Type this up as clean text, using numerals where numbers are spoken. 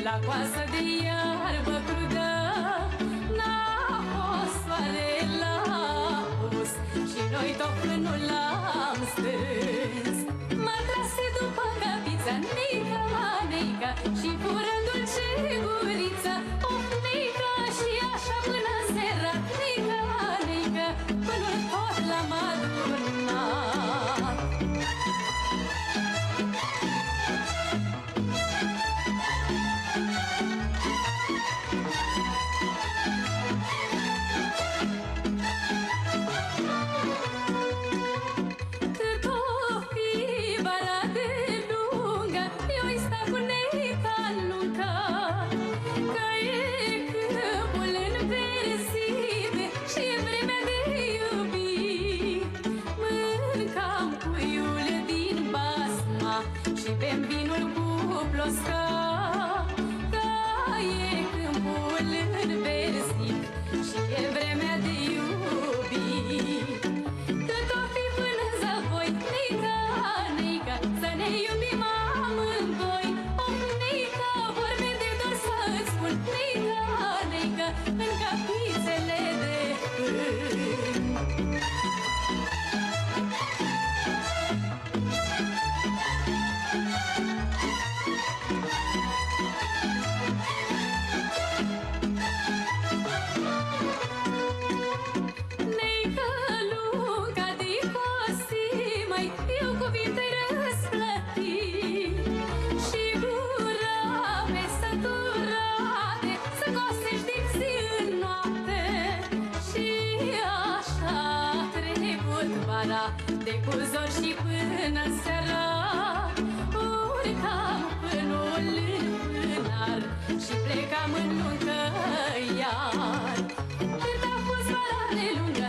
la coasă de iarbă crudă. N-a fost soare la apus și noi tot pânul l-am strâns. M-a trase după capița, nica, nica, și fură dulce guriță. Of, nica, și așa până seara, nica, nica, până tot l-am adunat. Și bem vinul cu plosca, că e câmpul înversit și e vremea de iubit. Cât o fi până zavoi, nica, nica, să ne iubim amândoi. Oh, nica, vorbe de dor să-ți spun, nica, nica, în capițele de când. De cuzor și până seara urcam pânul în pânar și plecam în nuntă iar. Cât a fost vara de lungă,